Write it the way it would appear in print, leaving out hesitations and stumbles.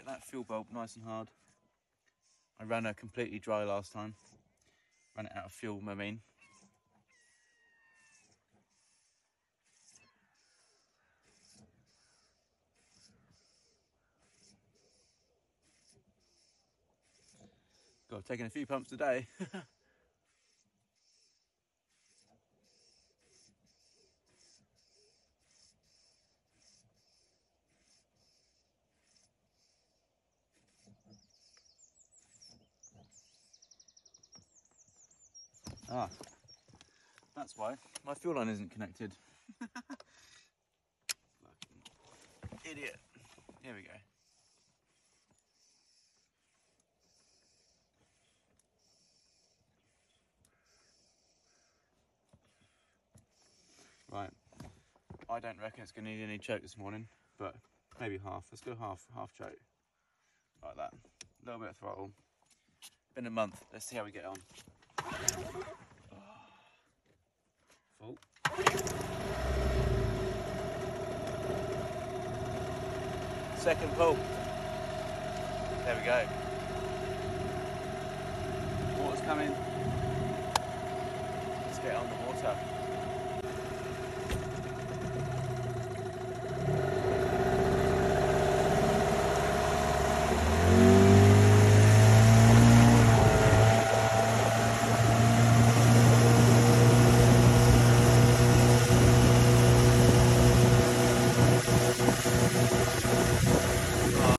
that fuel bulb nice and hard. I ran her completely dry last time. Ran it out of fuel, I mean. God, taking a few pumps today. Ah, that's why my fuel line isn't connected. Idiot. Here we go. Right. I don't reckon it's going to need any choke this morning, but maybe half. Let's go half choke. Like that. A little bit of throttle. Been a month. Let's see how we get on. Full. Second pull. There we go. Water's coming. Let's get on the water.